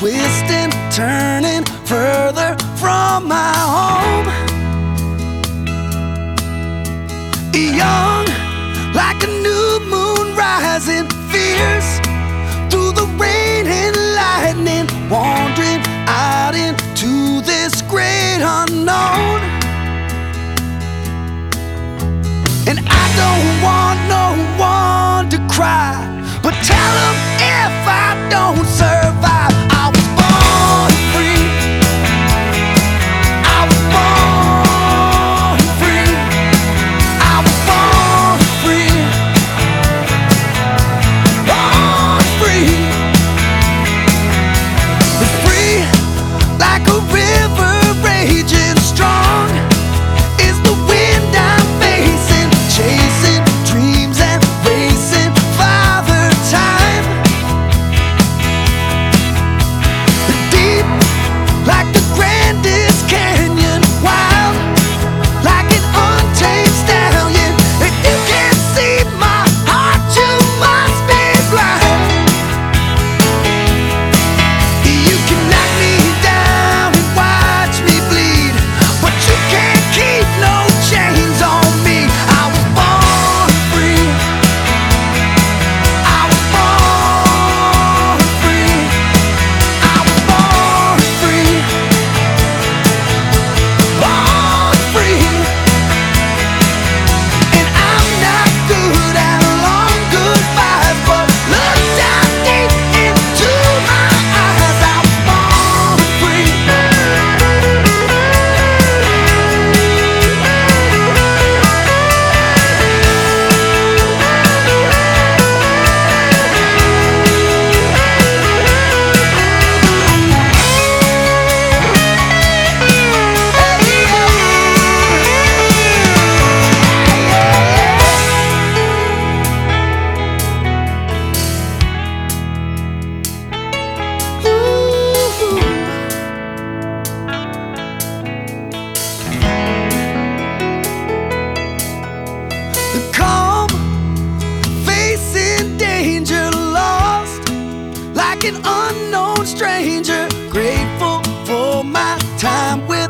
twisting, turning further from my home. Young, like a new moon rising, fierce through the rain and lightning, wandering out into this great unknown. And I don't want no one to cry, but tell them if I don't survive, I was born free. I was born free. I was born free. Born free. Free like a river raging strong is the wind I'm facing, chasing dreams and racing Father Time. Deep like the grandest canyon, wild like an untamed stallion. If you can't see my heart, you must be blind. You can knock me down and watch me bleed, but you can't keep no chains on me. I was born free. I was born free. I was born free. Born free. And I'm not good at long goodbyes, but look down deep into my eyes. I was born free. Calm, facing danger, lost like an unknown stranger, grateful for my time with